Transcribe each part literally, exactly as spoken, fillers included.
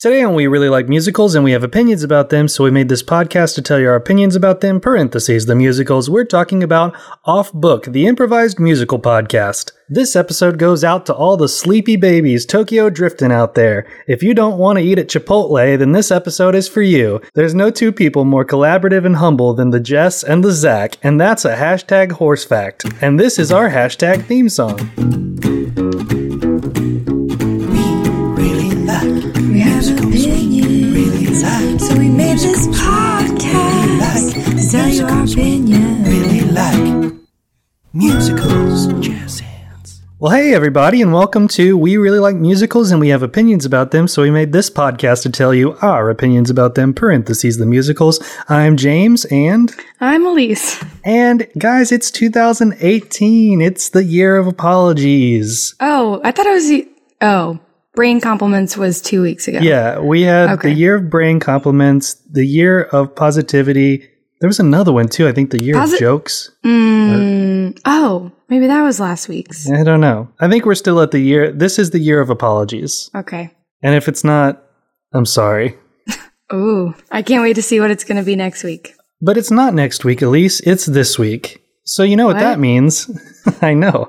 Today on We Really Like Musicals, and we have opinions about them, so we made this podcast to tell you our opinions about them, parentheses, the musicals. We're talking about Off Book, the improvised musical podcast. This episode goes out to all the sleepy babies Tokyo drifting out there. If you don't want to eat at Chipotle, then this episode is for you. There's no two people more collaborative and humble than the Jess and the Zach, and that's a hashtag horse fact. And this is our hashtag theme song. So we made this podcast to tell you our opinion. Really like musicals, jazz hands. Well, hey everybody, and welcome to We Really Like Musicals, and we have opinions about them, so we made this podcast to tell you our opinions about them, parentheses, the musicals. I'm James, and... I'm Elise. And, guys, it's two thousand eighteen. It's the year of apologies. Oh, I thought it was the... Oh... Brain Compliments was two weeks ago. Yeah, we had okay. the year of Brain Compliments, the year of Positivity. There was another one, too. I think the year Posi- of Jokes. Mm, or, oh, maybe that was last week's. I don't know. I think we're still at the year. This is the year of apologies. Okay. And if it's not, I'm sorry. Ooh, I can't wait to see what it's going to be next week. But it's not next week, Elise. It's this week. So you know what, what? that means. I know.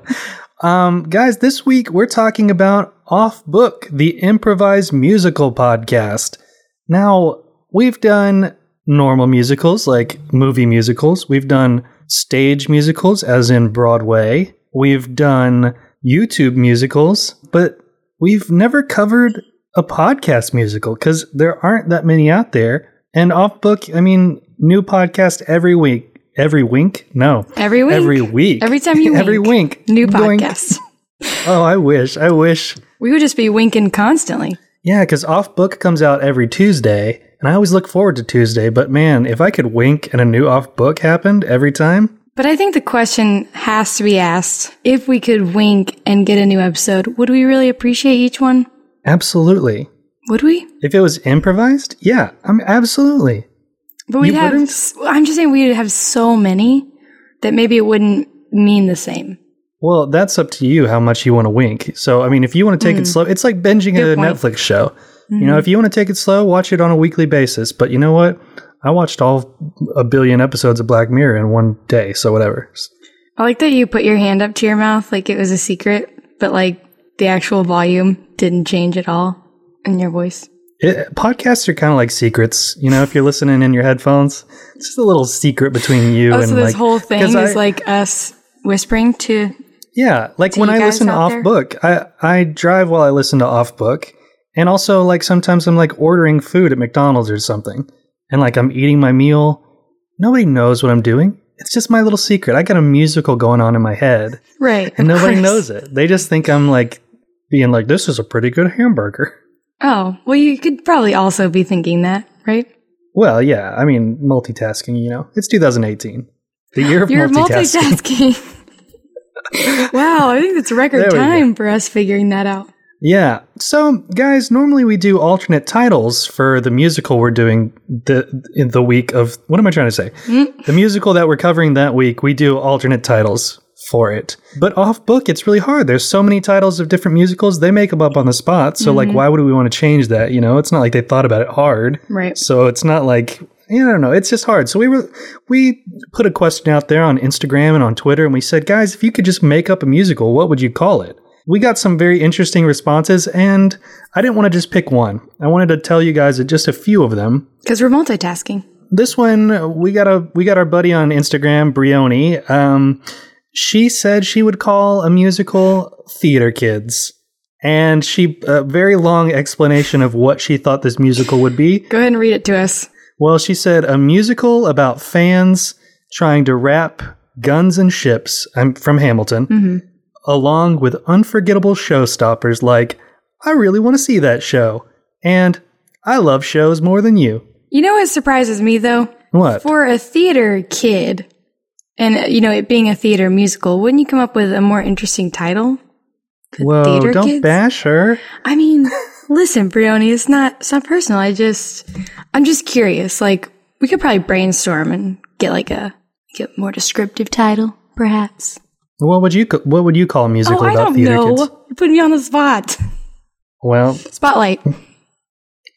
Um, guys, this week we're talking about Off Book, the improvised musical podcast. Now, we've done normal musicals, like movie musicals. We've done stage musicals, as in Broadway. We've done YouTube musicals, but we've never covered a podcast musical because there aren't that many out there. And Off Book, I mean, new podcast every week. Every wink? No. Every week? Every week. Every time you wink. Every wink. New podcast. Oh, I wish. I wish. We would just be winking constantly. Yeah, because Off Book comes out every Tuesday, and I always look forward to Tuesday. But man, if I could wink and a new Off Book happened every time. But I think the question has to be asked, if we could wink and get a new episode, would we really appreciate each one? Absolutely. Would we? If it was improvised? Yeah, I'm absolutely. But we'd you have, wouldn't? I'm just saying we'd have so many that maybe it wouldn't mean the same. Well, that's up to you how much you want to wink. So, I mean, if you want to take mm. it slow, it's like binging Good a point. Netflix show. Mm-hmm. You know, if you want to take it slow, watch it on a weekly basis. But you know what? I watched all a billion episodes of Black Mirror in one day, so whatever. I like that you put your hand up to your mouth like it was a secret, but like the actual volume didn't change at all in your voice. It, podcasts are kind of like secrets, you know, if you're listening in your headphones. It's just a little secret between you oh, and so this like, whole thing is I, like us whispering to Yeah, like to when I listen to Off there? Book, I, I drive while I listen to Off Book. And also, like, sometimes I'm like ordering food at McDonald's or something. And like I'm eating my meal. Nobody knows what I'm doing. It's just my little secret. I got a musical going on in my head. Right. And nobody course. knows it. They just think I'm like being like, this is a pretty good hamburger. Oh, well, you could probably also be thinking that, right? Well, yeah. I mean, multitasking, you know. It's two thousand eighteen. The year of You're multitasking. multitasking. Wow, I think it's a record time for us figuring that out. Yeah. So, guys, normally we do alternate titles for the musical we're doing the in the week of... What am I trying to say? Mm. The musical that we're covering that week, we do alternate titles for it. But Off Book, it's really hard. There's so many titles of different musicals. They make them up on the spot. So, mm-hmm. like, why would we want to change that? You know, it's not like they thought about it hard. Right. So it's not like... I don't know. It's just hard. So we were we put a question out there on Instagram and on Twitter, and we said, guys, if you could just make up a musical, what would you call it? We got some very interesting responses, and I didn't want to just pick one. I wanted to tell you guys just a few of them. Because we're multitasking. This one, we got a we got our buddy on Instagram, Brioni. Um, she said she would call a musical Theater Kids. And she a very long explanation of what she thought this musical would be. Go ahead and read it to us. Well, she said a musical about fans trying to rap guns and ships. I'm from Hamilton. Mm-hmm. Along with unforgettable showstoppers like, I really want to see that show. And I love shows more than you. You know what surprises me, though? What? For a theater kid, and, you know, it being a theater musical, wouldn't you come up with a more interesting title? Whoa, theater don't kids? Bash her. I mean, listen, Brioni, it's not, it's not personal. I just, I'm just curious. Like, we could probably brainstorm and get like a, get a more descriptive title, perhaps. What would you What would you call a musical oh, about I don't theater know. kids? You're putting me on the spot. Well, Spotlight.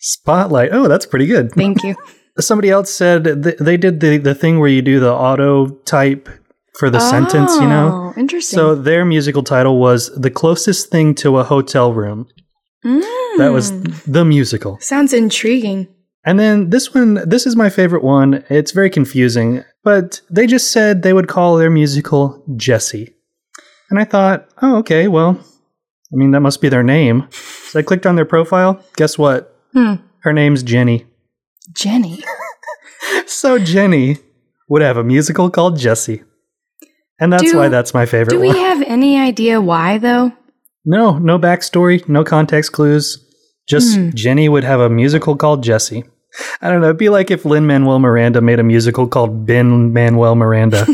Spotlight. Oh, that's pretty good. Thank you. Somebody else said th- they did the, the thing where you do the auto type for the oh, sentence, you know? Interesting. So their musical title was The Closest Thing to a Hotel Room. Mm. That was the musical. Sounds intriguing. And then this one, this is my favorite one. It's very confusing, but they just said they would call their musical Jessie. And I thought, oh, okay, well, I mean, that must be their name. So I clicked on their profile. Guess what? Hmm. Her name's Jenny. Jenny. So Jenny would have a musical called Jessie. And that's do, why that's my favorite do one. Do we have any idea why, though? No, no backstory, no context clues. Just hmm. Jenny would have a musical called Jessie. I don't know. It'd be like if Lin-Manuel Miranda made a musical called Ben-Manuel Miranda.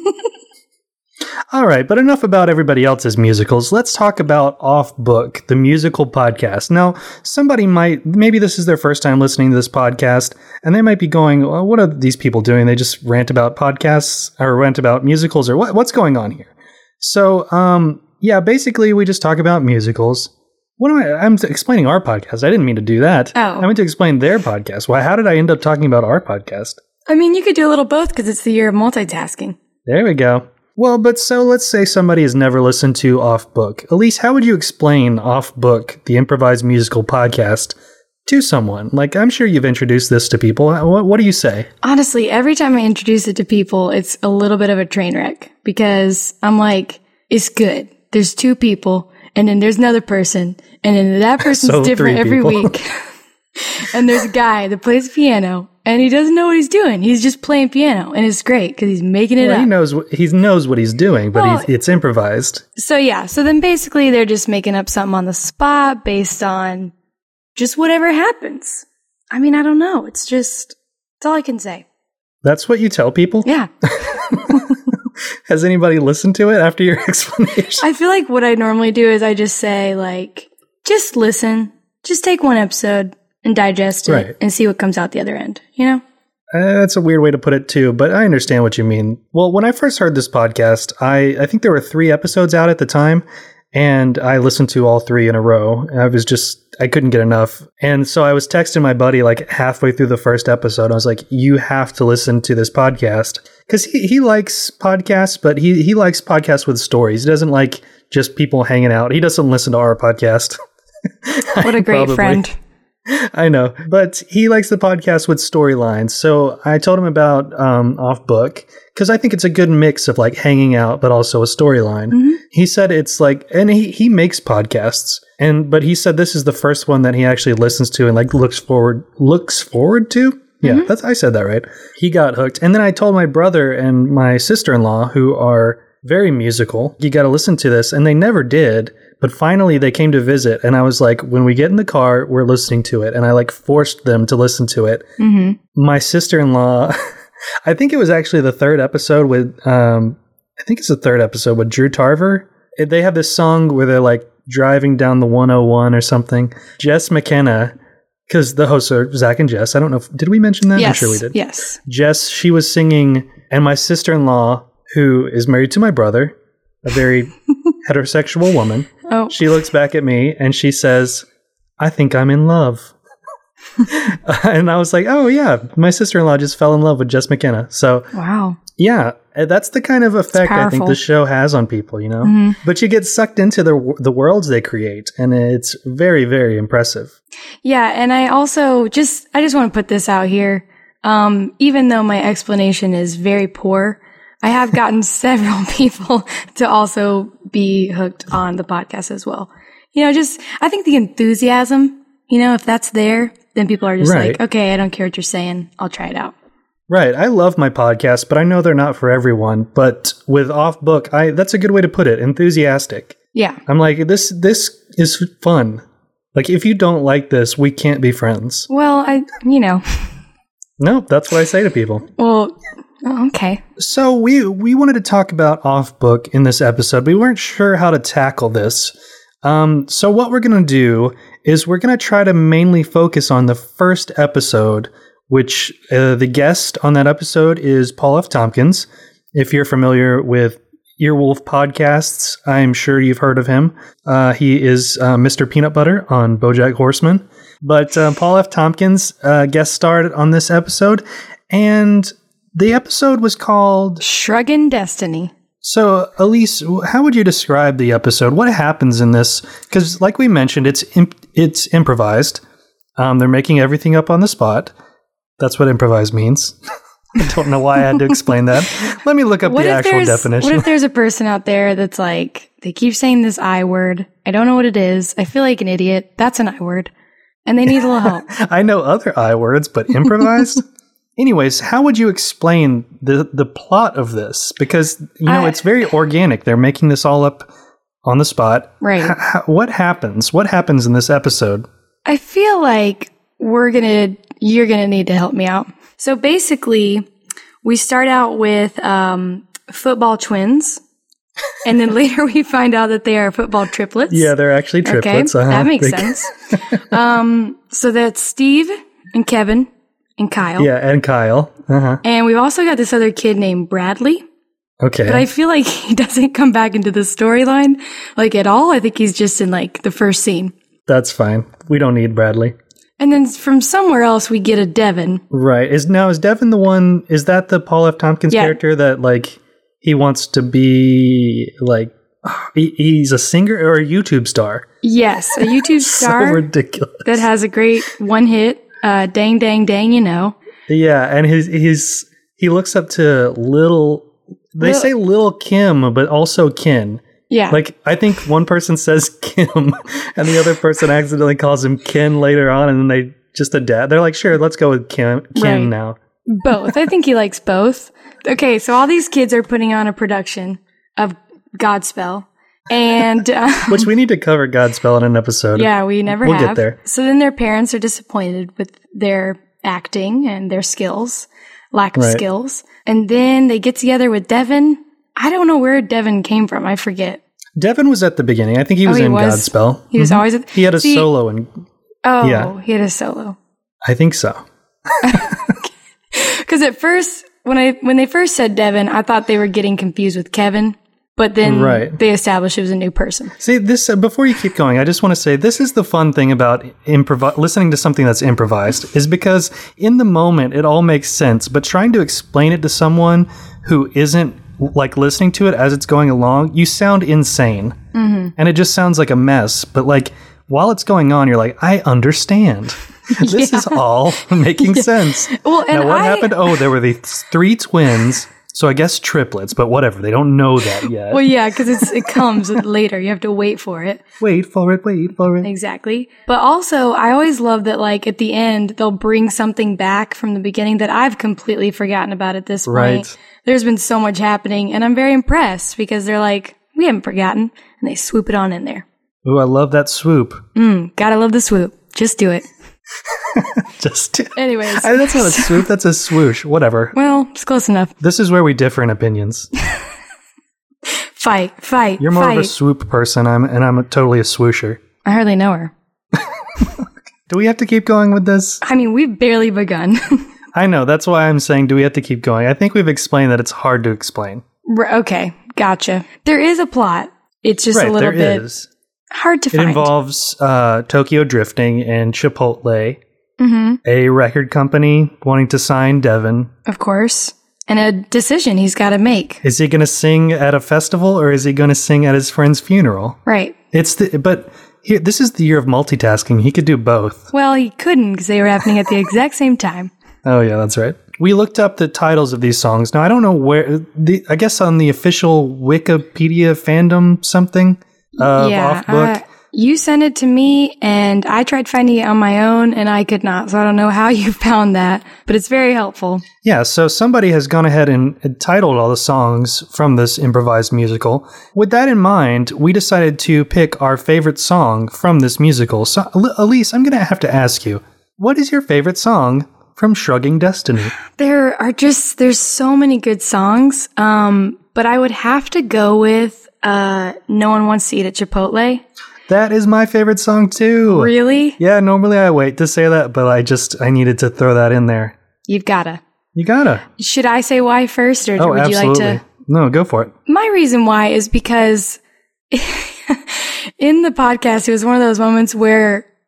All right, but enough about everybody else's musicals. Let's talk about Off Book, the musical podcast. Now, somebody might, maybe this is their first time listening to this podcast, and they might be going, well, what are these people doing? They just rant about podcasts or rant about musicals, or what, what's going on here? So, um, yeah, basically we just talk about musicals. What am I? I'm explaining our podcast. I didn't mean to do that. Oh. I meant to explain their podcast. Why? How did I end up talking about our podcast? I mean, you could do a little both because it's the year of multitasking. There we go. Well, but so let's say somebody has never listened to Off Book. Elise, how would you explain Off Book, the improvised musical podcast, to someone? Like, I'm sure you've introduced this to people. What, what do you say? Honestly, every time I introduce it to people, it's a little bit of a train wreck because I'm like, it's good. There's two people. And then there's another person, and then that person's so different every people. week. And there's a guy that plays piano, and he doesn't know what he's doing. He's just playing piano, and it's great because he's making it well, up. He knows what, he knows what he's doing, but well, he's, it's improvised. So yeah, so then basically they're just making up something on the spot based on just whatever happens. I mean, I don't know. It's just, that's all I can say. That's what you tell people? Yeah. Has anybody listened to it after your explanation? I feel like what I normally do is I just say, like, just listen. Just take one episode and digest it right. and see what comes out the other end, you know? Uh, that's a weird way to put it, too, but I understand what you mean. Well, when I first heard this podcast, I, I think there were three episodes out at the time, and I listened to all three in a row. I was just, I couldn't get enough. And so I was texting my buddy like halfway through the first episode. I was like, you have to listen to this podcast. Because he, he likes podcasts, but he, he likes podcasts with stories. He doesn't like just people hanging out. He doesn't listen to our podcast. What a great Probably. friend. I know, but he likes the podcast with storylines. So I told him about um, Off Book because I think it's a good mix of like hanging out, but also a storyline. Mm-hmm. He said it's like, and he, he makes podcasts, and but he said this is the first one that he actually listens to and like looks forward looks forward to. Yeah, mm-hmm. that's I said that right. He got hooked, and then I told my brother and my sister-in-law, who are very musical, you got to listen to this, and they never did. But finally, they came to visit, and I was like, when we get in the car, we're listening to it. And I like forced them to listen to it. Mm-hmm. My sister-in-law, I think it was actually the third episode with, um, I think it's the third episode with Drew Tarver. They have this song where they're like driving down the one oh one or something. Jess McKenna, because the hosts are Zach and Jess. I don't know, if, did we mention that? Yes, I'm sure we did. Yes. Jess, she was singing, and my sister-in-law, who is married to my brother, a very heterosexual woman. Oh. She looks back at me and she says, I think I'm in love. And I was like, oh yeah, my sister-in-law just fell in love with Jess McKenna. So wow. Yeah, that's the kind of effect I think the show has on people, you know? Mm-hmm. But you get sucked into the the worlds they create, and it's very, very impressive. Yeah, and I also just, I just want to put this out here. Um, even though my explanation is very poor, I have gotten several people to also be hooked on the podcast as well. You know, just, I think the enthusiasm, you know, if that's there, then people are just right. like, okay, I don't care what you're saying. I'll try it out. Right. I love my podcast, but I know they're not for everyone. But with Off Book, I that's a good way to put it. Enthusiastic. Yeah. I'm like, this this is fun. Like, if you don't like this, we can't be friends. Well, I, you know. No, that's what I say to people. Well, okay. So we we wanted to talk about Off Book in this episode. We weren't sure how to tackle this. Um, so what we're going to do is we're going to try to mainly focus on the first episode, which uh, the guest on that episode is Paul F. Tompkins. If you're familiar with Earwolf podcasts, I'm sure you've heard of him. Uh, he is uh, Mister Peanut Butter on BoJack Horseman. But uh, Paul F. Tompkins uh, guest starred on this episode, and the episode was called Shruggin' Destiny. So, Elise, how would you describe the episode? What happens in this? Because, like we mentioned, it's imp- it's improvised. Um, they're making everything up on the spot. That's what improvise means. I don't know why I had to explain that. Let me look up What the if actual there's- definition. What if there's a person out there that's like, they keep saying this I word. I don't know what it is. I feel like an idiot. That's an I word. And they need a little help. I know other I words, but improvised? Anyways, how would you explain the, the plot of this? Because, you know, I- it's very organic. They're making this all up on the spot. Right. H- h- what happens? What happens in this episode? I feel like we're going to, you're going to need to help me out. So basically, we start out with um, football twins. And then later we find out that they are football triplets. Yeah, they're actually triplets. Okay, uh-huh. that makes They- sense. um, so that's Steve and Kevin and Kyle. Yeah, and Kyle. Uh-huh. And we've also got this other kid named Bradley. Okay. But I feel like he doesn't come back into the storyline like at all. I think he's just in like the first scene. That's fine. We don't need Bradley. And then from somewhere else we get a Devin. Right. Is now is Devin the one, is that the Paul F. Tompkins Yeah. character that like he wants to be like he, he's a singer or a YouTube star? Yes, a YouTube So star ridiculous. that has a great one hit, uh, Dang Dang Dang, you know. Yeah, and his he's he looks up to little they Lil- say Lil Kim, but also Kin. Yeah. Like I think one person says Kim and the other person accidentally calls him Kin later on, and then they just adapt. They're like, sure, let's go with Kim Kin Right. now. Both. I think he likes both. Okay, so all these kids are putting on a production of Godspell. And uh, Which we need to cover Godspell in an episode. yeah, we never We'll have. get there. So then their parents are disappointed with their acting and their skills, lack of Right. skills. And then they get together with Devin. I don't know where Devin came from. I forget. Devin was at the beginning. I think he was Oh, he in was? Godspell. He was Mhm. always at, He had a See- solo, and Oh, Yeah. he had a solo. I think so. Because at first, when I when they first said Devin, I thought they were getting confused with Kevin. But then Right. they established it was a new person. See, this uh, before you keep going, I just want to say this is the fun thing about improv- listening to something that's improvised is because in the moment it all makes sense, but trying to explain it to someone who isn't like listening to it as it's going along, you sound insane, mm-hmm. and it just sounds like a mess. But like while it's going on, you're like, I understand. This is all making sense. Well, and Now, what I, happened? Oh, there were the three twins. So I guess triplets, but whatever. They don't know that yet. Well, yeah, because it's it comes later. You have to wait for it. Wait for it, wait for it. Exactly. But also, I always love that, like, at the end, they'll bring something back from the beginning that I've completely forgotten about at this point. Right. There's been so much happening, and I'm very impressed because they're like, we haven't forgotten, and they swoop it on in there. Ooh, I love that swoop. Mm, gotta love the swoop. Just do it. Just Anyways. I, that's not a swoop, that's a swoosh. Whatever. Well, it's close enough. This is where we differ in opinions. Fight, fight, You're more fight. of a swoop person, I'm and I'm a, totally a swoosher. I hardly know her. Do we have to keep going with this? I mean, we've barely begun. I know, that's why I'm saying do we have to keep going? I think we've explained that it's hard to explain. R- okay, gotcha. There is a plot. It's just right, a little there bit is. hard to It find. involves uh, Tokyo Drifting and Chipotle, Mm-hmm. a record company wanting to sign Devin. Of course. And a decision he's got to make. Is he going to sing at a festival or is he going to sing at his friend's funeral? Right. It's the but here this is the year of multitasking. He could do both. Well, he couldn't because they were happening at the exact same time. Oh yeah, that's right. We looked up the titles of these songs. Now I don't know where the I guess on the official Wikipedia fandom something of yeah. Off Book. Uh, you sent it to me and I tried finding it on my own and I could not. So I don't know how you found that, but it's very helpful. Yeah, so somebody has gone ahead and titled all the songs from this improvised musical. With that in mind, we decided to pick our favorite song from this musical. So, El- Elise, I'm going to have to ask you, what is your favorite song from Shrugging Destiny? There are just, there's so many good songs. Um, but I would have to go with, uh, No One Wants to Eat at Chipotle. That is my favorite song too. Really? Yeah, normally I wait to say that, but I just, I needed to throw that in there. You've gotta. You gotta. Should I say why first or Oh, would absolutely. you like to? No, go for it. My reason why is because in the podcast, it was one of those moments where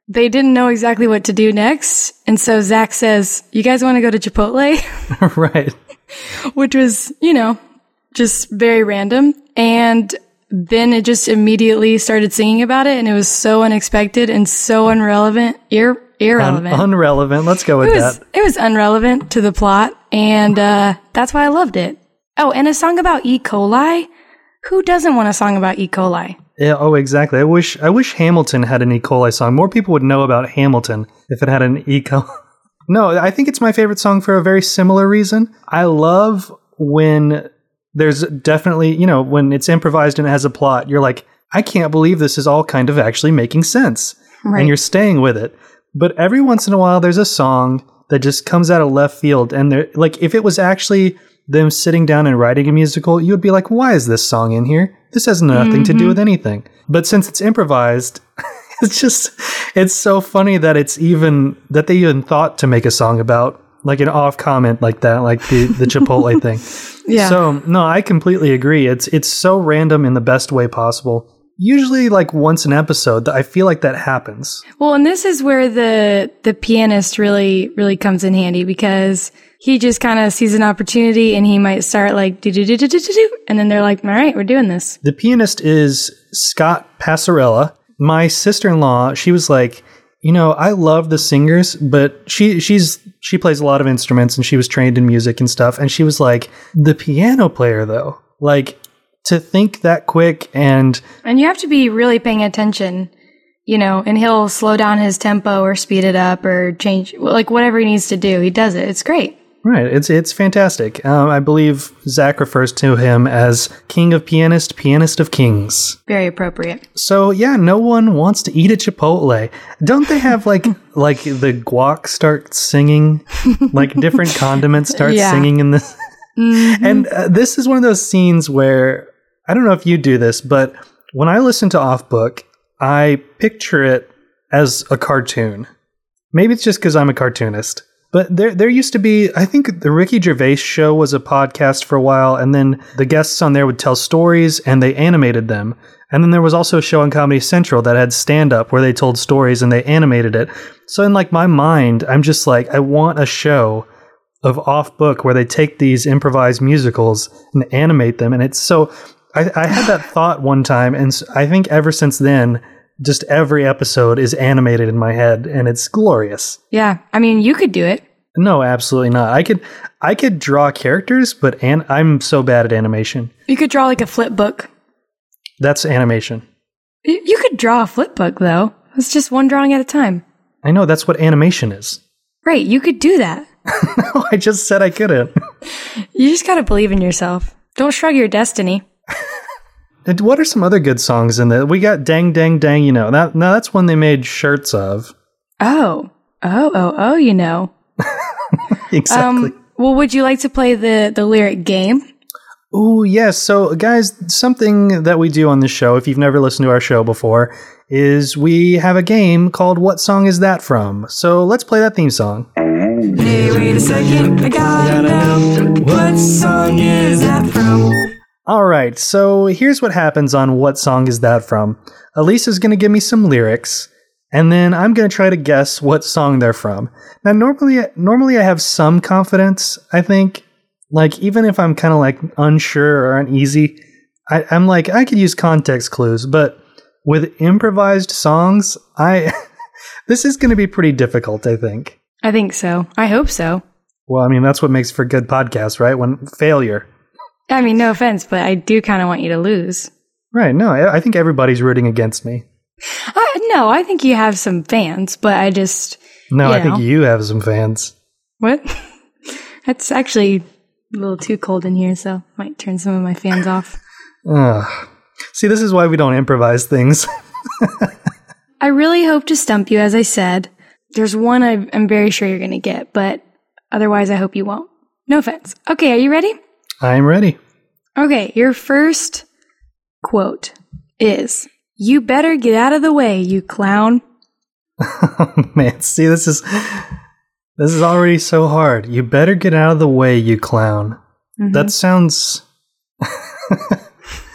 they didn't know exactly what to do next. And so Zach says, you guys want to go to Chipotle? Right. Which was, you know, just very random. And then it just immediately started singing about it. And it was so unexpected and so irrelevant. Ir- irrelevant. Un- unrelevant. Let's go with it was, that. It was unrelevant to the plot. And uh, that's why I loved it. Oh, and a song about E. coli? Who doesn't want a song about E. coli? Yeah, oh, exactly. I wish I wish Hamilton had an E. coli song. More people would know about Hamilton if it had an E. coli. No, I think it's my favorite song for a very similar reason. I love when there's definitely, you know, when it's improvised and it has a plot, you're like, I can't believe this is all kind of actually making sense. Right. And you're staying with it. But every once in a while, there's a song that just comes out of left field. And they're like, if it was actually them sitting down and writing a musical, you would be like, why is this song in here? This has nothing mm-hmm. to do with anything. But since it's improvised, it's just, it's so funny that it's even, that they even thought to make a song about, like an off comment like that, like the, the Chipotle thing. Yeah. So, no, I completely agree. It's, it's so random in the best way possible. Usually like once an episode, I feel like that happens. Well, and this is where the, the pianist really, really comes in handy because he just kind of sees an opportunity and he might start like do do do do do do, and then they're like, all right, we're doing this. The pianist is Scott Passarella. My sister-in-law, she was like, you know, I love the singers, but she she's she plays a lot of instruments and she was trained in music and stuff. And she was like, the piano player though, like to think that quick and and you have to be really paying attention. You know, and he'll slow down his tempo or speed it up or change, like whatever he needs to do. He does it. It's great. Right. It's it's fantastic. Um, I believe Zach refers to him as King of Pianist, Pianist of Kings. Very appropriate. So, yeah, no one wants to eat at Chipotle. Don't they have, like, like the guac start singing? Like, different condiments start yeah. singing in this? Mm-hmm. And uh, this is one of those scenes where, I don't know if you do this, but when I listen to Off Book, I picture it as a cartoon. Maybe it's just because I'm a cartoonist. But there there used to be, I think the Ricky Gervais show was a podcast for a while, and then the guests on there would tell stories, and they animated them. And then there was also a show on Comedy Central that had stand-up where they told stories and they animated it. So in like my mind, I'm just like, I want a show of Off Book where they take these improvised musicals and animate them. And it's so, I, I had that thought one time, and I think ever since then, just every episode is animated in my head, and it's glorious. Yeah, I mean, you could do it. No, absolutely not. I could, I could draw characters, but an- I'm so bad at animation. You could draw like a flip book. That's animation. Y- you could draw a flip book, though. It's just one drawing at a time. I know, that's what animation is. Right, you could do that. No, I just said I couldn't. You just gotta believe in yourself. Don't shrug your destiny. And what are some other good songs in there? We got Dang, Dang, Dang, you know. That, now that's one they made shirts of. Oh. Oh, oh, oh, you know. Exactly. Um, well, would you like to play the, the lyric game? Oh, yes. So, guys, something that we do on this show, if you've never listened to our show before, is we have a game called What Song Is That From? So let's play that theme song. Hey, wait a second, I gotta know, what song is that from? All right, so here's what happens on What Song Is That From? Elisa's going to give me some lyrics, and then I'm going to try to guess what song they're from. Now, normally, normally I have some confidence, I think. Like, even if I'm kind of like unsure or uneasy, I, I'm like, I could use context clues, but with improvised songs, I this is going to be pretty difficult, I think. I think so. I hope so. Well, I mean, that's what makes for good podcasts, right? When failure. I mean, no offense, but I do kind of want you to lose. Right. No, I, I think everybody's rooting against me. Uh, no, I think you have some fans, but I just... No, I know. think you have some fans. What? That's actually a little too cold in here, so might turn some of my fans off. Ugh. See, this is why we don't improvise things. I really hope to stump you, as I said. There's one I, I'm very sure you're going to get, but otherwise I hope you won't. No offense. Okay, are you ready? I'm ready. Okay, your first quote is, "You better get out of the way, you clown." Oh, man, see, this is this is already so hard. You better get out of the way, you clown. Mm-hmm. That sounds...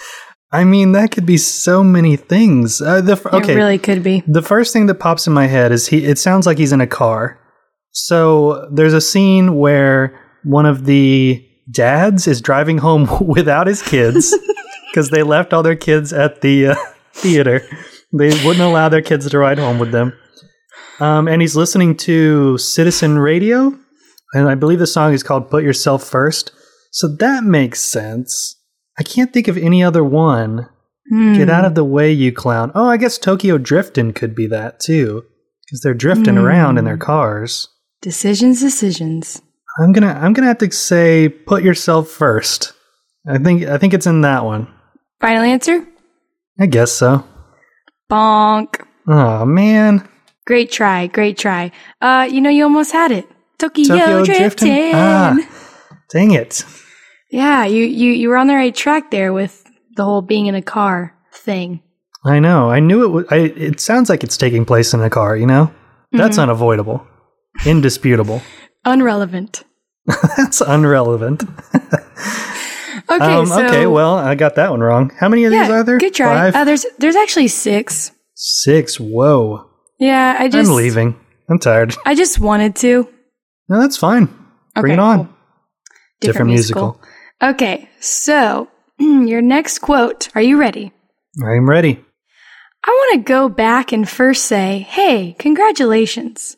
I mean, that could be so many things. Uh, the, okay, It really could be. the first thing that pops in my head is he. It sounds like he's in a car. So there's a scene where one of the dads is driving home without his kids because they left all their kids at the uh, theater. They wouldn't allow their kids to ride home with them. Um, and he's listening to Citizen Radio. And I believe the song is called Put Yourself First. So that makes sense. I can't think of any other one. Hmm. Get out of the way, you clown. Oh, I guess Tokyo Driftin' could be that too. Because they're drifting Hmm. around in their cars. Decisions, decisions. I'm gonna I'm gonna have to say Put Yourself First. I think I think it's in that one. Final answer? I guess so. Bonk. Oh man. Great try, great try. Uh, you know, you almost had it. Tokyo, Tokyo drifting. Driftin'? Ah, dang it. Yeah, you, you, you were on the right track there with the whole being in a car thing. I know. I knew it would. I, it sounds like it's taking place in a car, you know? That's Mm-hmm. unavoidable. Indisputable. Unrelevant. That's unrelevant. Okay, Um, so okay, well, I got that one wrong. How many of yeah, these are there? good try. Five? Uh, there's there's actually six. Six. Whoa. Yeah, I just I'm leaving. I'm tired. I just wanted to. No, that's fine. Bring Okay, it on. cool. Different musical. Okay, so your next quote. Are you ready? I'm ready. I want to go back and first say, "Hey, congratulations."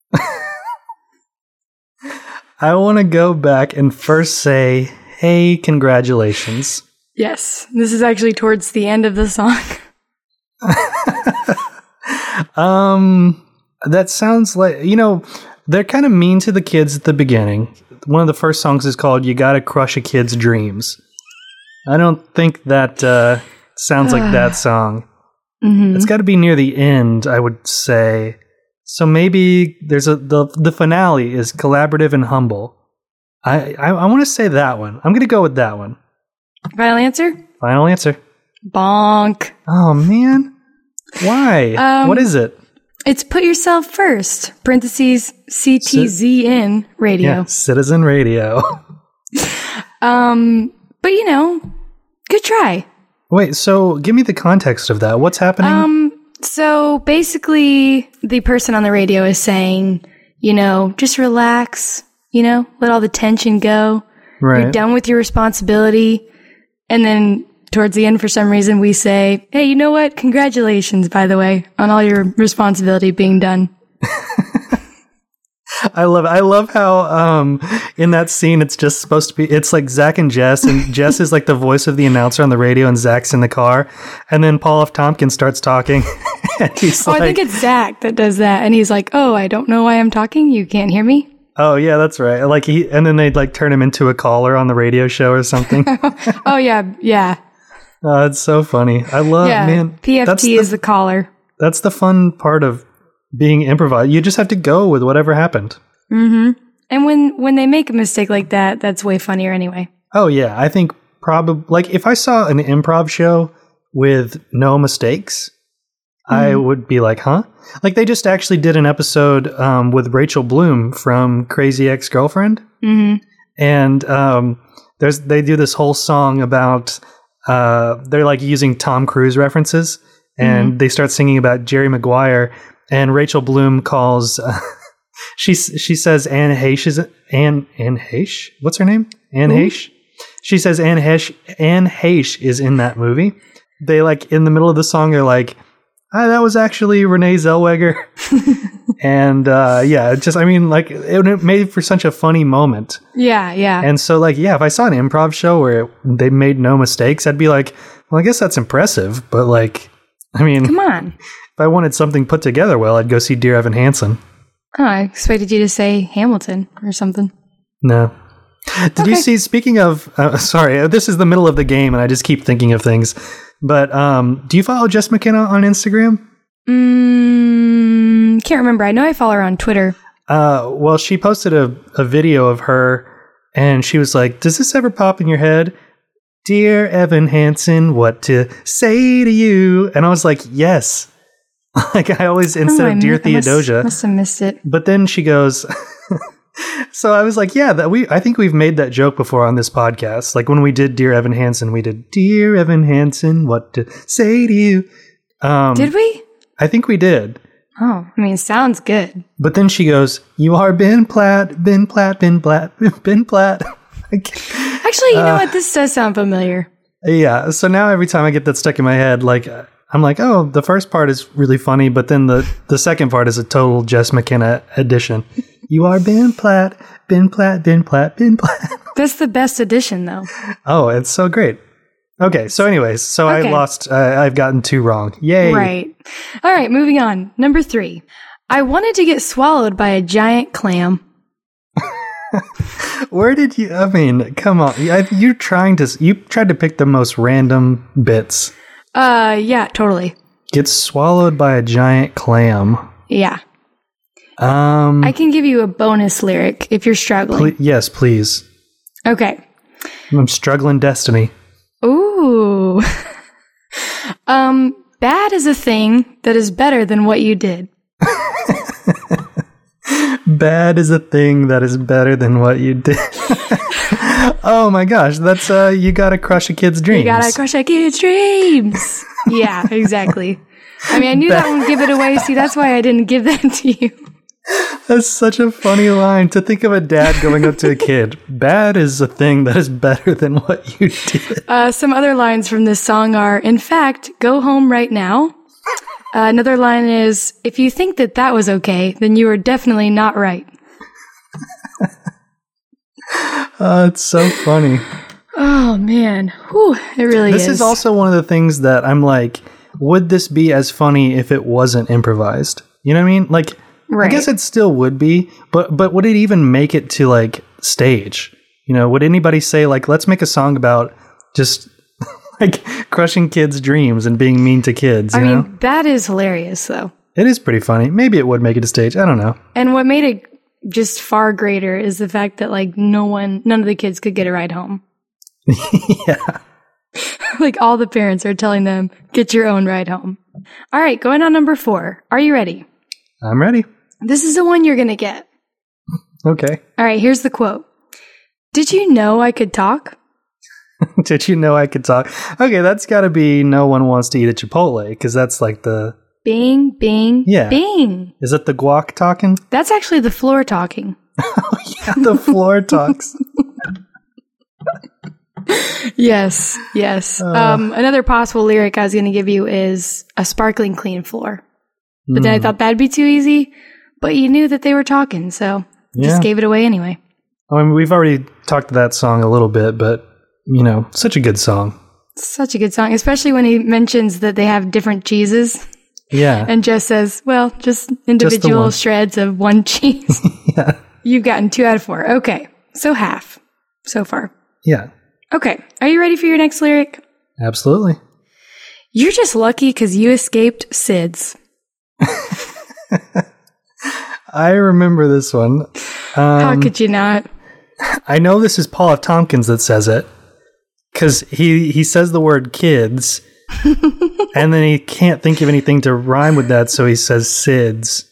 I want to go back and first say, hey, congratulations. Yes, this is actually towards the end of the song. Um, that sounds like, you know, they're kind of mean to the kids at the beginning. One of the first songs is called You Gotta Crush a Kid's Dreams. I don't think that uh, sounds like that song. Mm-hmm. It's got to be near the end, I would say. So maybe there's a the the finale is collaborative and humble. I I, I want to say that one. I'm going to go with that one. Final answer? Final answer. Bonk. Oh man, why? Um, what is it? It's Put Yourself First, parentheses, C T Z N radio. Yeah, Citizen Radio. Um, but you know, good try. Wait, so give me the context of that. What's happening? Um, so basically, the person on the radio is saying, you know, just relax, you know, let all the tension go. right. You're done with your responsibility. And then towards the end, for some reason, we say, hey, you know what? Congratulations, by the way, on all your responsibility being done. I love I love how um in that scene it's just supposed to be it's like Zach and Jess, and Jess is like the voice of the announcer on the radio and Zach's in the car, and then Paul F. Tompkins starts talking and he's Oh, like, I think it's Zach that does that. And he's like, oh, I don't know why I'm talking. You can't hear me. oh yeah, that's right. Like he and then they'd like turn him into a caller on the radio show or something. Oh, yeah. Yeah. Oh, it's so funny. I love Yeah. man. P F that's T the, is the caller. that's the fun part of being improvised. You just have to go with whatever happened. Mm-hmm. And when, when they make a mistake like that, that's way funnier anyway. Oh yeah, I think probably like if I saw an improv show with no mistakes, I would be like, huh? Like they just actually did an episode um, with Rachel Bloom from Crazy Ex-Girlfriend, Mm-hmm. and um, there's they do this whole song about uh, they're like using Tom Cruise references, and they start singing about Jerry Maguire, and Rachel Bloom calls. Uh, She she says Anne Heche is Anne Anne Heche. What's her name? Anne Heche. She says Anne Heche Anne Heche is in that movie. They like in the middle of the song they're like, ah, that was actually Renee Zellweger. And uh, yeah, it just I mean like it, it made for such a funny moment. Yeah, yeah. And so like yeah, if I saw an improv show where it, they made no mistakes, I'd be like, well, I guess that's impressive. But like, I mean, Come on. if I wanted something put together well, I'd go see Dear Evan Hansen. Oh, I expected you to say Hamilton or something. No. Did you see, speaking of, uh, sorry, this is the middle of the game and I just keep thinking of things, but um, do you follow Jess McKenna on Instagram? Mm, can't remember. I know I follow her on Twitter. Uh, well, she posted a, a video of her and she was like, does this ever pop in your head? Dear Evan Hansen, what to say to you? And I was like, yes. Like I always, instead Oh, I of Dear mi- I must- Theodosia. Must have missed it. But then she goes, So I was like, yeah, that we I think we've made that joke before on this podcast. Like when we did Dear Evan Hansen, we did Dear Evan Hansen, what to say to you. Um, Did we? I think we did. Oh, I mean, sounds good. But then she goes, you are Ben Platt, Ben Platt, Ben Platt, Ben Platt. Actually, you know Uh, what? This does sound familiar. Yeah. So now every time I get that stuck in my head, like I'm like, oh, the first part is really funny, but then the, the second part is a total Jess McKenna addition. You are Ben Platt, Ben Platt, Ben Platt, Ben Platt. That's the best edition, though. Oh, it's so great. Okay. So anyways, so Okay. I lost. Uh, I've gotten two wrong. Yay. Right. All right, moving on. Number three. I wanted to get swallowed by a giant clam. Where did you, I mean, come on. I- You're trying to, you tried to pick the most random bits. Uh, yeah, totally. Get swallowed by a giant clam. Yeah. Um, I can give you a bonus lyric if you're struggling. ple- yes, please. Okay. I'm struggling destiny. Ooh. um, bad is a thing that is better than what you did. Bad is a thing that is better than what you did. Oh my gosh, that's uh you gotta crush a kid's dreams. You gotta crush a kid's dreams. Yeah, exactly. I mean, I knew that one would give it away. See, that's why I didn't give that to you. That's such a funny line to think of a dad going up to a kid. Bad is a thing that is better than what you did. Uh, some other lines from this song are, in fact, go home right now. Uh, another line is, if you think that that was okay, then you are definitely not right. Uh, it's so funny. Oh, man. Whew, it really This is. is also one of the things that I'm like, would this be as funny if it wasn't improvised? You know what I mean? Like, Right. I guess it still would be, but but would it even make it to like stage? You know, would anybody say like, let's make a song about just like crushing kids' dreams and being mean to kids? You I mean, know, that is hilarious, though. it is pretty funny. Maybe it would make it to stage. I don't know. And what made it just far greater is the fact that, like, no one, none of the kids could get a ride home. Yeah. Like, all the parents are telling them, get your own ride home. All right, going on number four. Are you ready? I'm ready. This is the one you're going to get. Okay. All right, here's the quote. Did you know I could talk? Did you know I could talk? Okay, that's got to be No One Wants to Eat at Chipotle, because that's like the. Bing, bing, Yeah. bing. Is it the guac talking? That's actually the floor talking. Yeah, the floor talks. Yes, yes. Uh. um, another possible lyric I was going to give you is a sparkling clean floor. But then I Mm. thought that'd be too easy. But you knew that they were talking, so Yeah. just gave it away anyway. I mean, we've already talked that song a little bit, but you know, such a good song. Such a good song, especially when he mentions that they have different cheeses. Yeah. And just says, well, just individual one. shreds of one cheese. Yeah. You've gotten two out of four. Okay, so half so far. Yeah. Okay, are you ready for your next lyric? Absolutely. You're just lucky because you escaped S I D S. I remember this one. How Um, could you not? I know this is Paul F. Tompkins that says it because he, he says the word kids and then he can't think of anything to rhyme with that, so he says S I D S.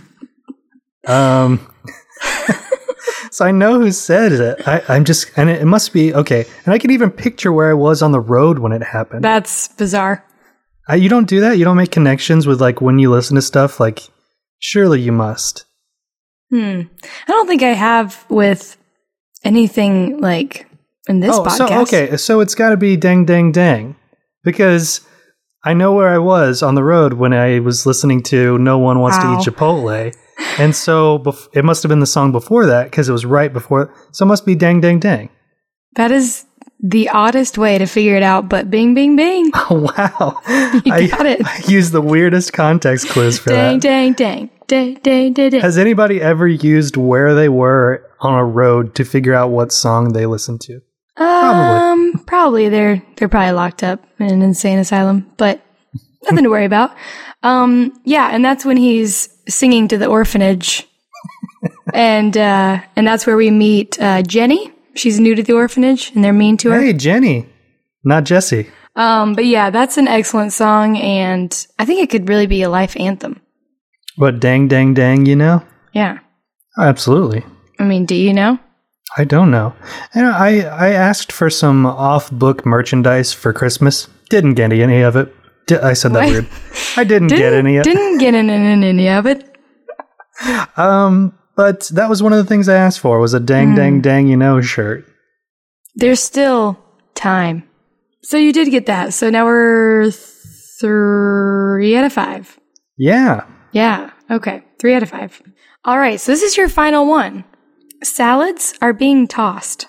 Um, so I know who said it. I, I'm just, and it, it must be, okay. And I can even picture where I was on the road when it happened. That's bizarre. I, you don't do that? You don't make connections with like when you listen to stuff? Like, surely you must. Hmm. I don't think I have with anything like in this oh, podcast. so okay, so it's got to be dang, dang, dang, because I know where I was on the road when I was listening to "No One Wants Wow. to Eat Chipotle," and so bef- it must have been the song before that because it was right before. So it must be dang, dang, dang. That is the oddest way to figure it out, but bing, bing, bing. Oh, wow, You I, got it. I used the weirdest context clues for Dang, that. dang, dang. Dang, dang, dang, dang. Has anybody ever used where they were on a road to figure out what song they listened to? Um, probably they're they're probably locked up in an insane asylum, but nothing to worry about. Um, yeah, and that's when he's singing to the orphanage, and uh, and that's where we meet uh, Jenny. She's new to the orphanage, and they're mean to her. Hey, Jenny, not Jesse. Um, but yeah, that's an excellent song, and I think it could really be a life anthem. But dang, dang, dang, you know? Yeah. Oh, absolutely. I mean, do you know? I don't know. And I, I asked for some off-book merchandise for Christmas. Didn't get any of it. Di- I said that What? weird. I didn't, Didn't get any of it. Didn't get in, in, in any of it. Um, but that was one of the things I asked for, was a dang, Mm. dang, dang, you know shirt. There's still time. So you did get that. So now we're three out of five. Yeah. Yeah. Okay. Three out of five. All right. So this is your final one. Salads are being tossed.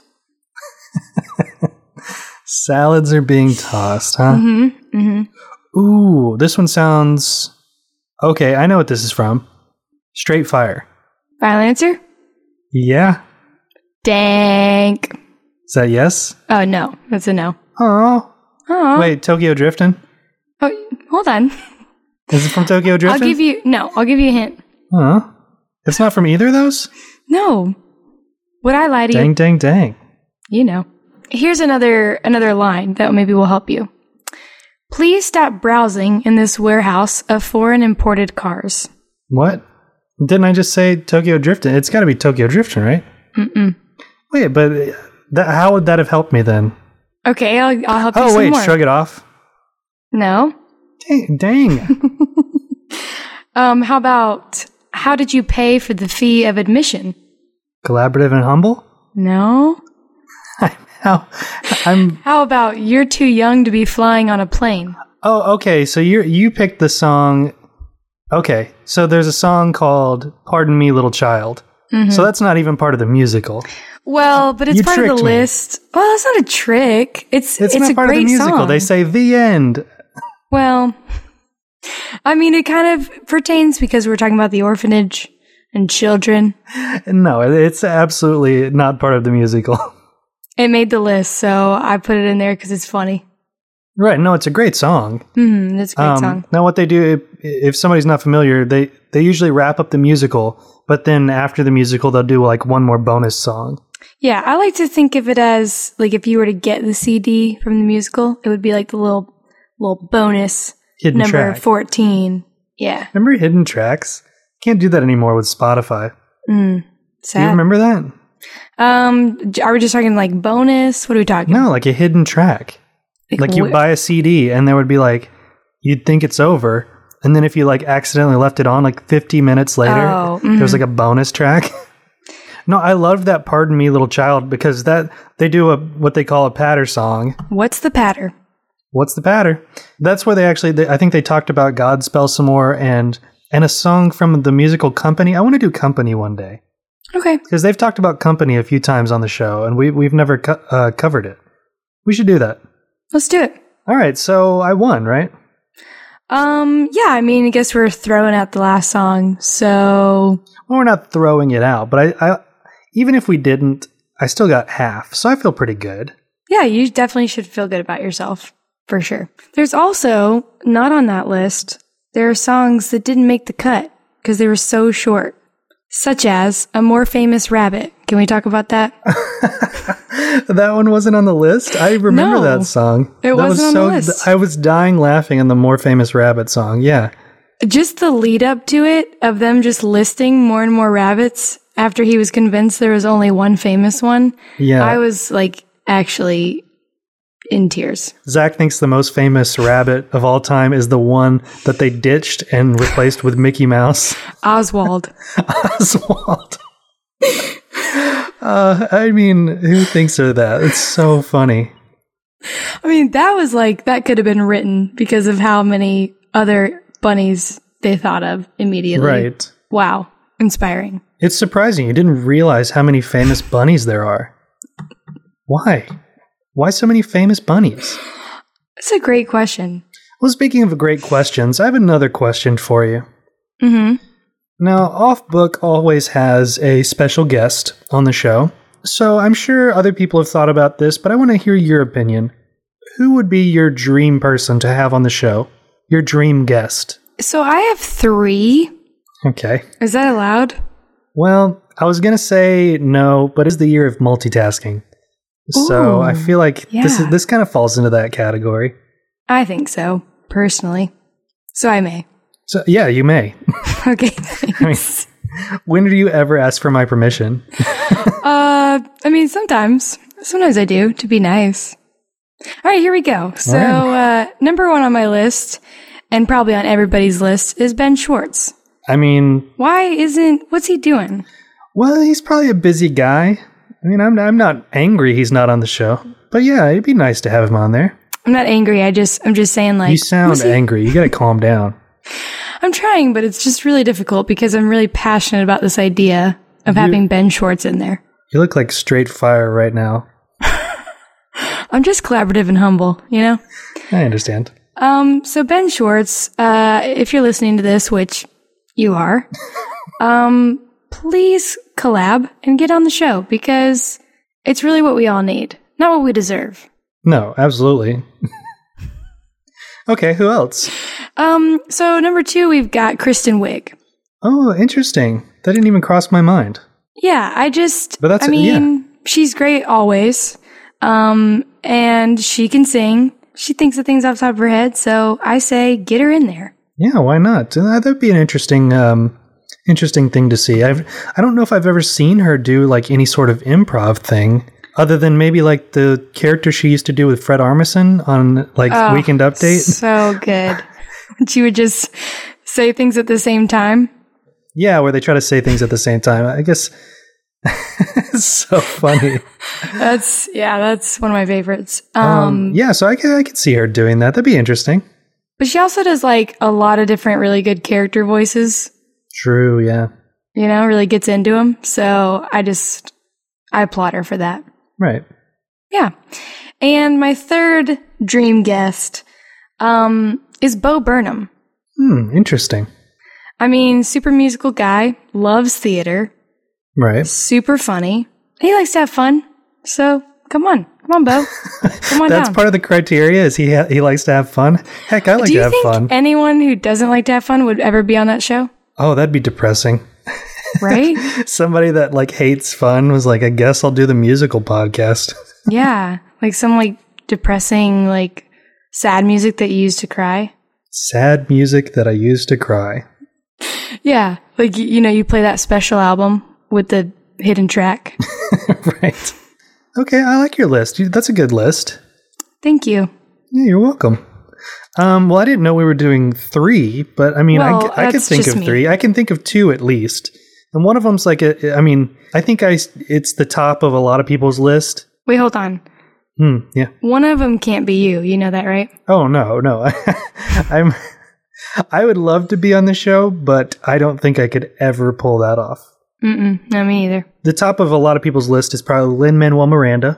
Salads are being tossed, huh? Mm-hmm. Mm-hmm. Ooh, this one sounds... Okay, I know what this is from. Straight Fire. Final answer? Yeah. Dank. Is that yes? Oh, no. That's a no. Oh. Oh. Wait, Tokyo Driftin'? Oh, hold on. Is it from Tokyo Driftin'? I'll give you... No, I'll give you a hint. Huh? It's not from either of those? No. Would I lie to Dang, you? dang, dang. You know. Here's another another line that maybe will help you. Please stop browsing in this warehouse of foreign imported cars. What? Didn't I just say Tokyo Driftin'? It's got to be Tokyo Driftin', right? Mm-mm. Wait, but that, how would that have helped me then? Okay, I'll, I'll help you Oh, some wait, more. shrug it off. No. Dang. dang. Um, how about, how did you pay for the fee of admission? Collaborative and humble? No. How? I'm. How about, you're too young to be flying on a plane? Oh, okay. So you you picked the song. Okay, so there's a song called "Pardon Me, Little Child." Mm-hmm. So that's not even part of the musical. Well, but it's You part of the tricked me. list. Well, it's not a trick. It's It's, it's, not a part great of the musical. song. They say the end. Well, I mean, it kind of pertains because we're talking about the orphanage and children. No, it's absolutely not part of the musical. It made the list, so I put it in there because it's funny. Right? No, it's a great song. Mm-hmm, it's a great Um, song. Now, what they do, if, if somebody's not familiar, they they usually wrap up the musical, but then after the musical, they'll do like one more bonus song. Yeah, I like to think of it as like if you were to get the C D from the musical, it would be like the little little bonus Hidden number track. fourteen. Yeah. Remember hidden tracks? Can't do that anymore with Spotify. Mm, Do you sad. remember that? Um, are we just talking like bonus? What are we talking? No, like a hidden track. Like you wh- buy a C D and there would be like, you'd think it's over. And then if you like accidentally left it on like fifty minutes later, Oh, there was like a bonus track. No, I love that Pardon Me, Little Child, because that they do a what they call a patter song. What's the patter? What's the patter? That's where they actually, they, I think they talked about Godspell some more and and a song from the musical Company. I want to do Company one day Okay. because they've talked about Company a few times on the show and we, we've never co- uh, covered it. We should do that. Let's do it. All right, so I won, right? Um, yeah, I mean, I guess we're throwing out the last song, so Well, we're not throwing it out, but I, I even if we didn't, I still got half, so I feel pretty good. yeah, you definitely should feel good about yourself, for sure. There's also, not on that list, there are songs that didn't make the cut because they were so short, such as A More Famous Rabbit. Can we talk about that? That one wasn't on the list. I remember No, that song. it that wasn't was on so, the list. I was dying laughing on the More Famous Rabbit song. Yeah. Just the lead up to it of them just listing more and more rabbits after he was convinced there was only one famous one. Yeah. I was like actually in tears. Zach thinks the most famous rabbit of all time is the one that they ditched and replaced with Mickey Mouse. Oswald. Oswald. uh, I mean, who thinks of that? It's so funny. I mean, that was like, that could have been written because of how many other bunnies they thought of immediately. Right. Wow. Inspiring. It's surprising. You didn't realize how many famous bunnies there are. Why? Why so many famous bunnies? It's a great question. Well, speaking of great questions, I have another question for you. Mm-hmm. Now, Off Book always has a special guest on the show, so I'm sure other people have thought about this, but I want to hear your opinion. Who would be your dream person to have on the show? Your dream guest? So I have three. Okay. Is that allowed? Well, I was going to say no, but it's the year of multitasking. So Ooh, I feel like this is, yeah. this kind of falls into that category. I think so, personally. So I may. So yeah, you may. Okay, thanks. When do you ever ask for my permission? uh, I mean, sometimes. Sometimes I do, to be nice. All right, here we go. So, uh, number one on my list, and probably on everybody's list, is Ben Schwartz. I mean... Why isn't... What's he doing? Well, he's probably a busy guy. I mean, I'm I'm not angry he's not on the show. But yeah, it'd be nice to have him on there. I'm not angry. I just... I'm just saying, like... You sound angry. You gotta calm down. I'm trying, but it's just really difficult because I'm really passionate about this idea of you, having Ben Schwartz in there. You look like straight fire right now. I'm just collaborative and humble, you know? I understand. Um, so Ben Schwartz, uh, if you're listening to this, which you are, um, please collab and get on the show because it's really what we all need, not what we deserve. No, absolutely. Okay, who else? Um, so number two, we've got Kristen Wiig. Oh, interesting. That didn't even cross my mind. Yeah, I just, but that's, I mean, yeah. she's great always. Um, and she can sing. She thinks of things off the top of her head. So I say, get her in there. Yeah, why not? Uh, that'd be an interesting, um, interesting thing to see. I've, I don't know if I've ever seen her do like any sort of improv thing other than maybe like the character she used to do with Fred Armisen on like oh, Weekend Update. So good. She would just say things at the same time. Yeah, where they try to say things at the same time. I guess it's so funny. That's, yeah, that's one of my favorites. Um, um, yeah, so I could, I could see her doing that. That'd be interesting. But she also does like a lot of different really good character voices. True, yeah. You know, really gets into them. So I just, I applaud her for that. Right. Yeah. And my third dream guest um, is Bo Burnham. Hmm, interesting. I mean, super musical guy, loves theater. Right. Super funny. He likes to have fun. So, come on. Come on, Bo. Come on That's down. part of the criteria is he ha- he likes to have fun. Heck, I like Do to you have think fun. anyone who doesn't like to have fun would ever be on that show? Oh, that'd be depressing. Right? Somebody that like hates fun was like, I guess I'll do the musical podcast. Yeah. Like some like depressing, like sad music that you use to cry. Sad music that I used to cry. Yeah. Like, you know, you play that special album with the hidden track. Right. Okay, I like your list. That's a good list. Thank you. Yeah, you're welcome. Um, well, I didn't know we were doing three, but I mean, Well, I, I could that's think just of me. three. I can think of two at least. And one of them's like, a, I mean, I think I, it's the top of a lot of people's list. Wait, hold on. Hmm, yeah. One of them can't be you. You know that, right? Oh, no, no. I'm, I would love to be on the show, but I don't think I could ever pull that off. Mm-mm. Not me either. The top of a lot of people's list is probably Lin-Manuel Miranda.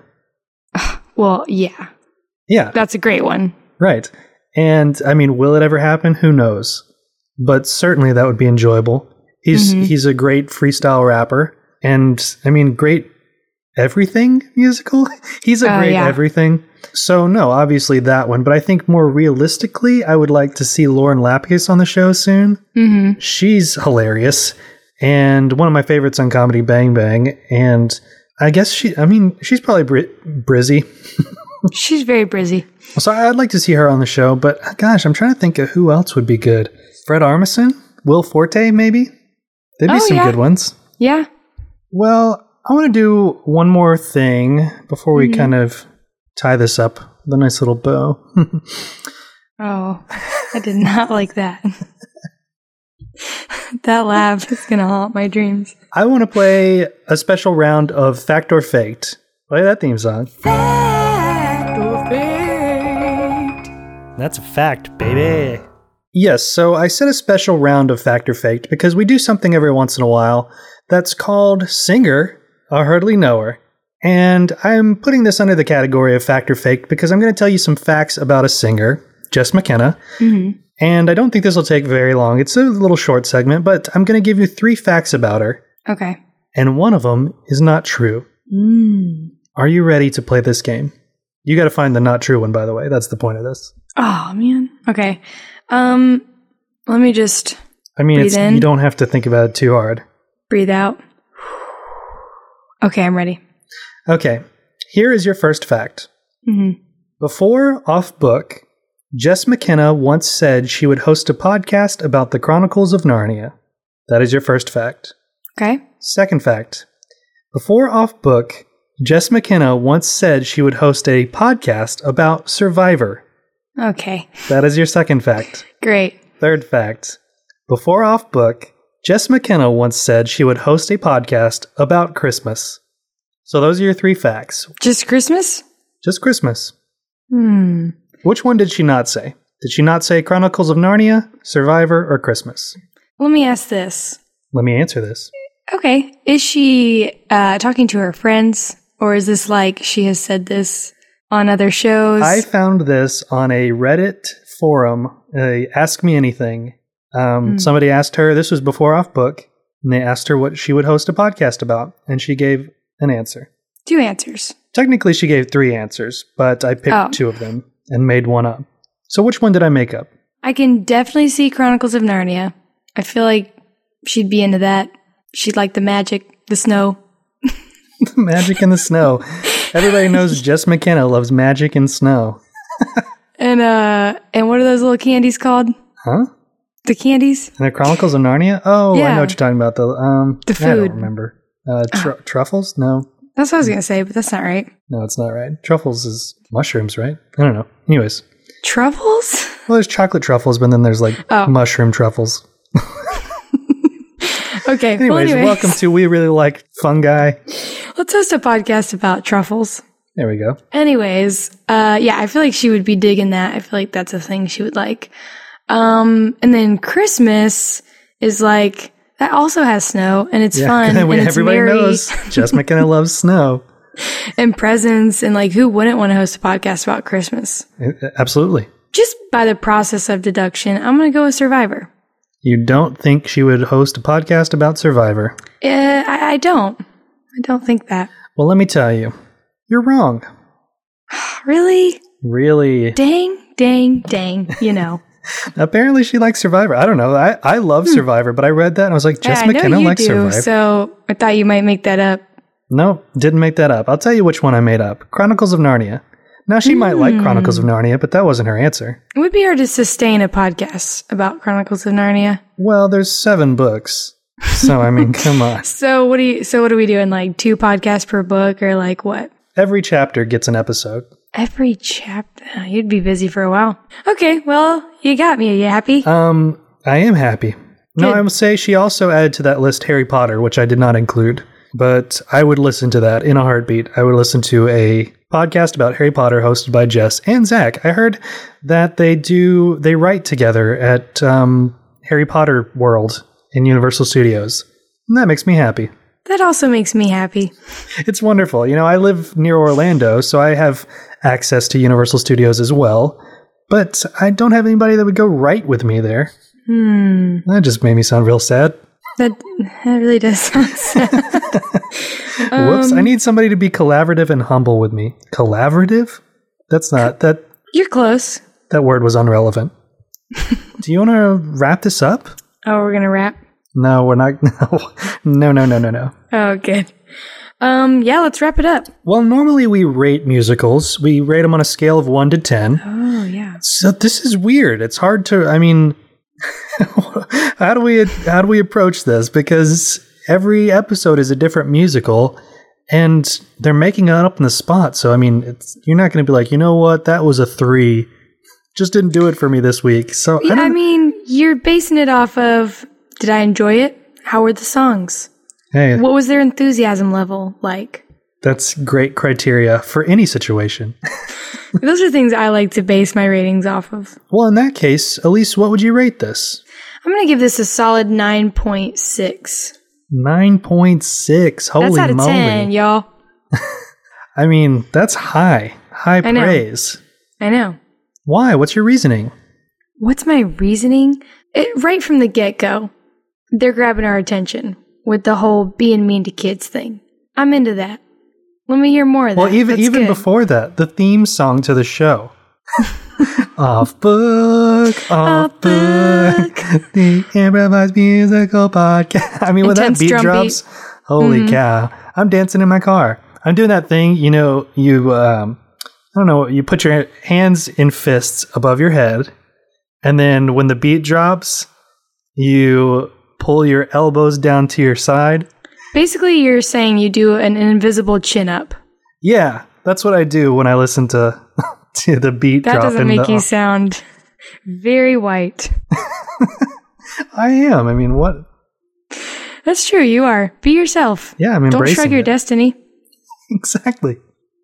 Well, yeah. Yeah. That's a great one. Right. And I mean, will it ever happen? Who knows? But certainly that would be enjoyable. He's Mm-hmm. he's a great freestyle rapper, and I mean, great everything musical. He's a Oh, great yeah. everything. So no, obviously that one. But I think more realistically, I would like to see Lauren Lapkus on the show soon. Mm-hmm. She's hilarious and one of my favorites on Comedy Bang Bang. And I guess she, I mean, she's probably bri- brizzy. She's very brizzy. So I'd like to see her on the show, but gosh, I'm trying to think of who else would be good. Fred Armisen? Will Forte, maybe? There'd be Oh, some yeah. good ones. Yeah. Well, I want to do one more thing before we Mm-hmm. kind of tie this up with a nice little bow. Oh, I did not like that. That laugh is going to haunt my dreams. I want to play a special round of Fact or Faked. Play that theme song. Fact or faked? That's a fact, baby. Yes, so I said a special round of Fact or Faked because we do something every once in a while that's called Singer, I Hardly Know Her. And I'm putting this under the category of Fact or Faked because I'm going to tell you some facts about a singer, Jess McKenna. Mm-hmm. And I don't think this will take very long. It's a little short segment, but I'm going to give you three facts about her. Okay. And one of them is not true. Mm. Are you ready to play this game? You got to find the not true one, by the way. That's the point of this. Oh, man. Okay. Um, let me just I mean, Breathe it's, in. you don't have to think about it too hard. breathe out. Okay, I'm ready. Okay, here is your first fact. Mm-hmm. Before Off Book, Jess McKenna once said she would host a podcast about the Chronicles of Narnia. That is your first fact. Okay. Second fact. Before Off Book, Jess McKenna once said she would host a podcast about Survivor. Okay. That is your second fact. Great. Third fact. Before Off Book, Jess McKenna once said she would host a podcast about Christmas. So those are your three facts. Just Christmas? Just Christmas. Hmm. Which one did she not say? Did she not say Chronicles of Narnia, Survivor, or Christmas? Let me ask this. Let me answer this. Okay. Is she uh, talking to her friends? Or is this like she has said this on other shows? I found this on a Reddit forum, uh, Ask Me Anything. Um, mm. Somebody asked her, this was before Off Book, and they asked her what she would host a podcast about, and she gave an answer. Two answers. Technically, she gave three answers, but I picked oh. two of them and made one up. So which one did I make up? I can definitely see Chronicles of Narnia. I feel like she'd be into that. She'd like the magic, the snow. The magic and the snow. Everybody knows Jess McKenna loves magic and snow. and uh, and what are those little candies called? Huh? The candies? And the Chronicles of Narnia? Oh, yeah. I know what you're talking about. The um, the food. I don't remember. Uh, tr- oh. Truffles? No. That's what I was going to say, but that's not right. No, it's not right. Truffles is mushrooms, right? I don't know. Anyways. Truffles? Well, there's chocolate truffles, but then there's like oh. mushroom truffles. Okay. Anyways, well, anyways, welcome to We Really Like Fungi. Let's host a podcast about truffles. There we go. Anyways, uh, yeah, I feel like she would be digging that. I feel like that's a thing she would like. Um, and then Christmas is like, that also has snow, and it's yeah, fun, and it's everybody merry. knows Jess McKenna loves snow. And presents, and like, who wouldn't want to host a podcast about Christmas? Absolutely. Just by the process of deduction, I'm going to go with Survivor. You don't think she would host a podcast about Survivor? Uh, I, I don't. I don't think that. Well, let me tell you. You're wrong. Really? Really? Dang, dang, dang, you know. Apparently she likes Survivor. I don't know. I, I love hmm. Survivor, but I read that and I was like, Jess yeah, McKenna likes do, Survivor. So I thought you might make that up. No, didn't make that up. I'll tell you which one I made up. Chronicles of Narnia. Now, she mm. might like Chronicles of Narnia, but that wasn't her answer. It would be hard to sustain a podcast about Chronicles of Narnia. Well, there's seven books. So, I mean, come on. So, what do you, so what are we doing? Like two podcasts per book or like what? Every chapter gets an episode. Every chapter? You'd be busy for a while. Okay, well, you got me. Are you happy? Um, I am happy. Good. No, I will say she also added to that list Harry Potter, which I did not include. But I would listen to that in a heartbeat. I would listen to a podcast about Harry Potter hosted by Jess and Zach. I heard that they do, they write together at um, Harry Potter World in Universal Studios. And that makes me happy. That also makes me happy. It's wonderful. You know, I live near Orlando, so I have access to Universal Studios as well. But I don't have anybody that would go right with me there. Hmm. That just made me sound real sad. That, that really does sound sad. um, Whoops. I need somebody to be collaborative and humble with me. Collaborative? That's not, that... You're close. That word was irrelevant. Do you want to wrap this up? Oh, we're going to wrap? No, we're not. No, no, no, no, no. Oh, good. Um, yeah, let's wrap it up. Well, normally we rate musicals. We rate them on a scale of one to ten. Oh, yeah. So this is weird. It's hard to, I mean... how do we how do we approach this? Because every episode is a different musical, and they're making it up on the spot. So I mean, it's, you're not going to be like, you know what, that was a three. Just didn't do it for me this week. So yeah, I, I mean, you're basing it off of, did I enjoy it? How were the songs? Hey, what was their enthusiasm level like? That's great criteria for any situation. Those are things I like to base my ratings off of. Well, in that case, Elise, what would you rate this? I'm going to give this a solid nine point six. nine point six. Holy moly. That's out of ten, y'all. I mean, that's high. High I praise. Know. I know. Why? What's your reasoning? What's my reasoning? It, right from the get-go, they're grabbing our attention with the whole being mean to kids thing. I'm into that. Let me hear more of that. Well, even That's even good. before that, the theme song to the show. Off book, off, off book, the improvised musical podcast. I mean, when that beat drops, beat. holy mm-hmm. cow. I'm dancing in my car. I'm doing that thing, you know, you, um, I don't know, you put your hands in fists above your head, and then when the beat drops, you pull your elbows down to your side. Basically, you're saying you do an invisible chin up. Yeah, that's what I do when I listen to, to the beat That drop. doesn't in make the, you sound very white. I am. I mean, what? That's true. You are. Be yourself. Yeah, I'm Don't embracing shrug your it. destiny. Exactly.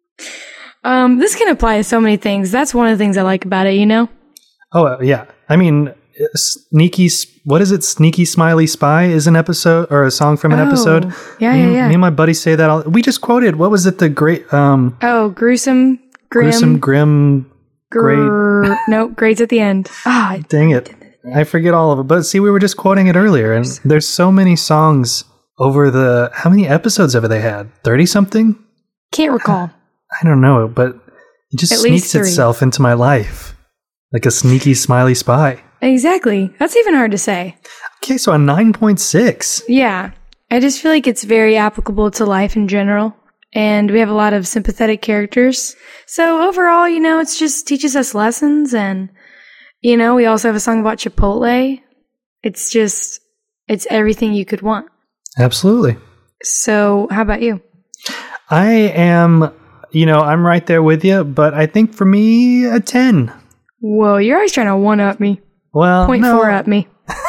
Um, this can apply to so many things. That's one of the things I like about it, you know? Oh, uh, yeah. I mean, Sneaky, S- what is it? Sneaky Smiley Spy is an episode or a song from an Oh, episode. yeah, me, yeah, and- yeah. Me and my buddy say that. All, we just quoted, what was it? The great, um, Oh, gruesome, grim, gruesome, grim, great. gr- Nope, grades at the end. Ah, Dang it. I forget all of it. But see, we were just quoting it earlier, and there's so many songs over the, how many episodes have they had? thirty something? can't recall. I don't know, but it just At least sneaks three. itself into my life like a sneaky smiley spy. Exactly. That's even hard to say. Okay, so a nine point six. Yeah. I just feel like it's very applicable to life in general. And we have a lot of sympathetic characters. So overall, you know, it's just teaches us lessons. And, you know, we also have a song about Chipotle. It's just, it's everything you could want. Absolutely. So how about you? I am, you know, I'm right there with you, but I think for me, a ten. Whoa, you're always trying to one-up me. Well, Point no, four up me.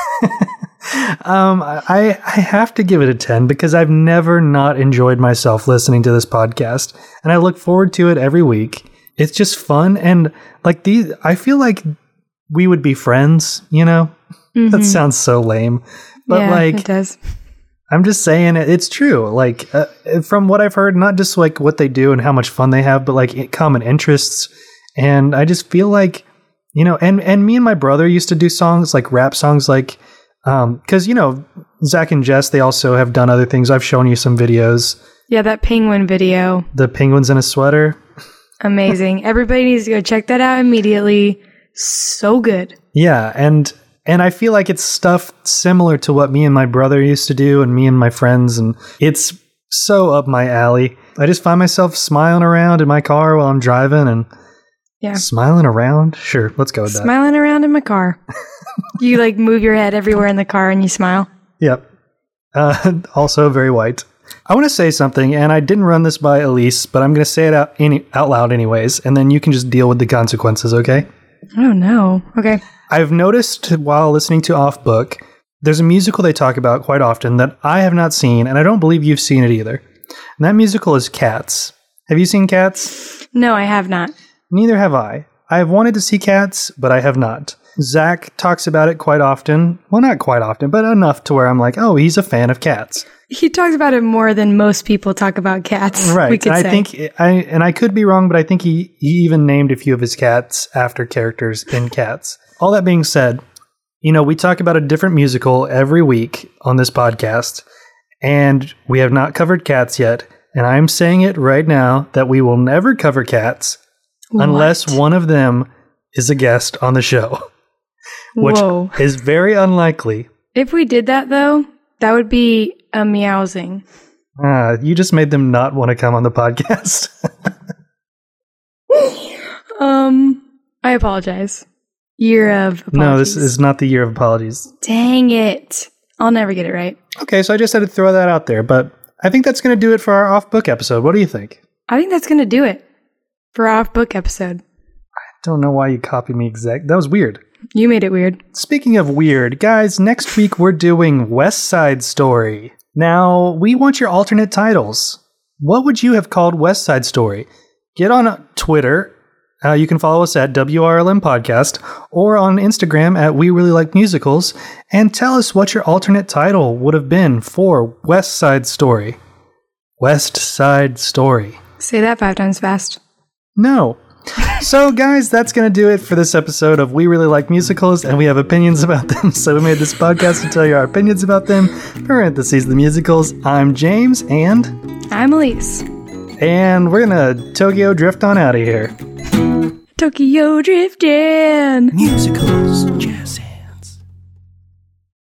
um, I, I have to give it a ten because I've never not enjoyed myself listening to this podcast, and I look forward to it every week. It's just fun, and like these, I feel like we would be friends, you know? That sounds so lame, but yeah, like, it does. I'm just saying it, it's true. Like, uh, from what I've heard, not just like what they do and how much fun they have, but like common interests. And I just feel like, you know, and, and me and my brother used to do songs like rap songs, like, um, cause you know, Zach and Jess, they also have done other things. I've shown you some videos, Yeah, that penguin video. the penguins in a sweater. Amazing. Everybody needs to go check that out immediately. So good. Yeah. And, and I feel like it's stuff similar to what me and my brother used to do and me and my friends. And it's so up my alley. I just find myself smiling around in my car while I'm driving and Yeah. smiling around. Sure. Let's go with that. Smiling around in my car. You like move your head everywhere in the car and you smile. Yep. Uh, also very white. I want to say something, and I didn't run this by Elise, but I'm going to say it out, any, out loud anyways, and then you can just deal with the consequences, okay? Oh no. Okay. I've noticed while listening to Off Book, there's a musical they talk about quite often that I have not seen, and I don't believe you've seen it either. And that musical is Cats. Have you seen Cats? No, I have not. Neither have I. I have wanted to see Cats, but I have not. Zach talks about it quite often. Well, not quite often, but enough to where I'm like, oh, he's a fan of Cats. He talks about it more than most people talk about cats. Right. We could and I say. think I and I could be wrong, but I think he, he even named a few of his cats after characters in Cats. All that being said, you know, we talk about a different musical every week on this podcast, and we have not covered Cats yet. And I'm saying it right now that we will never cover Cats unless What? one of them is a guest on the show, which Whoa. is very unlikely. If we did that though, that would be a meowsing. Uh, you just made them not want to come on the podcast. Um, I apologize. Year of apologies. No, this is not the year of apologies. Dang it. I'll never get it right. Okay, so I just had to throw that out there, but I think that's going to do it for our off-book episode. What do you think? I think that's going to do it for our off-book episode. Don't know why you copied me exact. That was weird. You made it weird. Speaking of weird, guys, next week we're doing West Side Story. Now, we want your alternate titles. What would you have called West Side Story? Get on Twitter. Uh, you can follow us at W R L M Podcast or on Instagram at We Really Like Musicals and tell us what your alternate title would have been for West Side Story. West Side Story. Say that five times fast. No. So, guys, that's going to do it for this episode of We Really Like Musicals, and we have opinions about them. So we made this podcast to tell you our opinions about them. Parentheses, the musicals. I'm James, and... I'm Elise. And we're going to Tokyo drift on out of here. Tokyo drifting. Musicals.